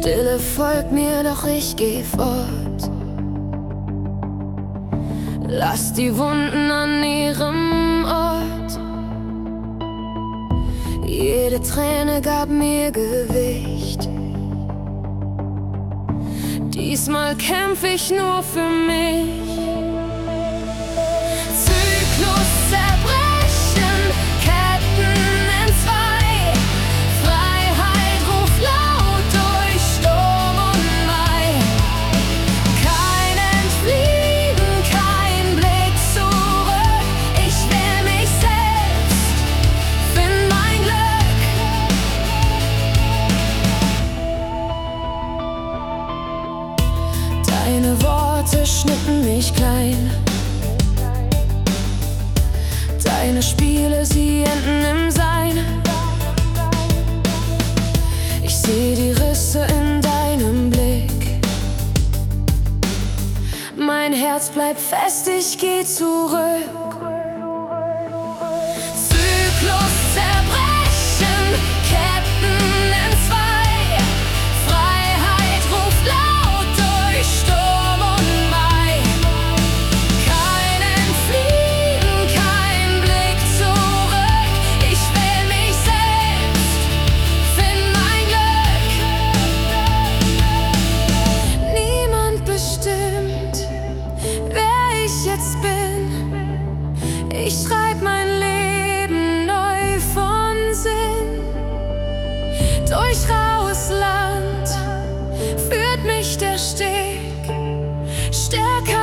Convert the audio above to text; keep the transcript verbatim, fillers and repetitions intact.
Stille folgt mir, doch ich geh fort. Lass die Wunden an ihrem Ort. Jede Träne gab mir Gewicht. Diesmal kämpf ich nur für mich. Zyklus zerbrechen, Ketten entzwei. Freiheit ruft laut durch Sturm und Mai. Kein Entfliehen, kein Blick zurück. Ich will mich selbst, find mein Glück. Deine Worte schnitten mich klein. Deine Spiele, sie enden im Sein. Ich seh die Risse in deinem Blick. Mein Herz bleibt fest, ich geh zurück. Zyklus zerbrechen, Ketten entzwei. Freiheit ruft laut durch Sturm und Mai. Kein Entfliehen, kein Blick zurück. Ich will mich selbst, find mein Glück. Niemand bestimmt, wer ich jetzt bin. Ich schreib mein Leben neu von Sinn. Durch raues Land führt mich der Steg stärker